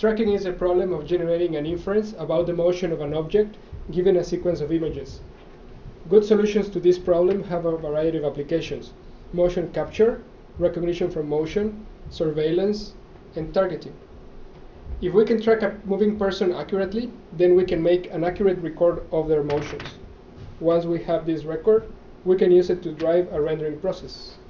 Tracking is a problem of generating an inference about the motion of an object given a sequence of images. Good solutions to this problem have a variety of applications: motion capture, recognition from motion, surveillance, and targeting. If we can track a moving person accurately, then we can make an accurate record of their motions. Once we have this record, we can use it to drive a rendering process.